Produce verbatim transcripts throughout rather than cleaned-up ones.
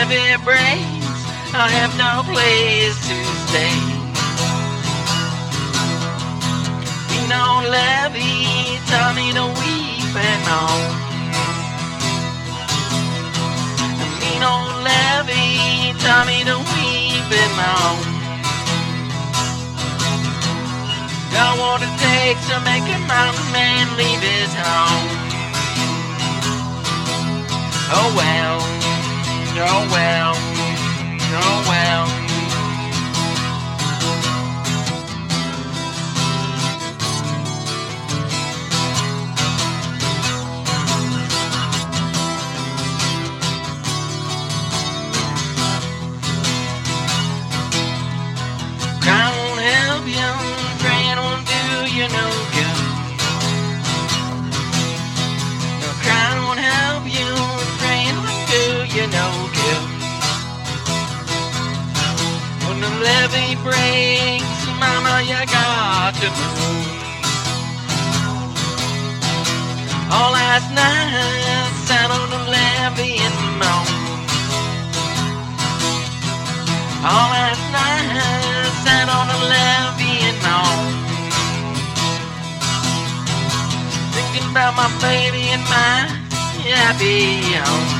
levee breaks, I have no place to stay. Lean on levee, tell me to weep and moan. Lean on levee, tell me to weep and moan. Got what it takes to make a mountain man leave his home. Oh well, oh well, oh well. Crying won't help you, praying won't do you no good. No, crying won't help you, praying won't do you no good. When the levee breaks, mama, you got to move. All last night, sat on the levee and moaned. All last night, sat on the levee and moaned. Thinking about my baby and my happy home.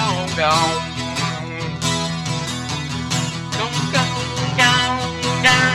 Gone, gone, gone, gone.